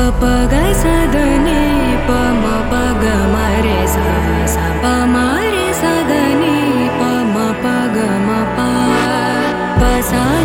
प ग स द नि प म प ग म रे सा सा प म रे सा द नि प म प ग म प प सा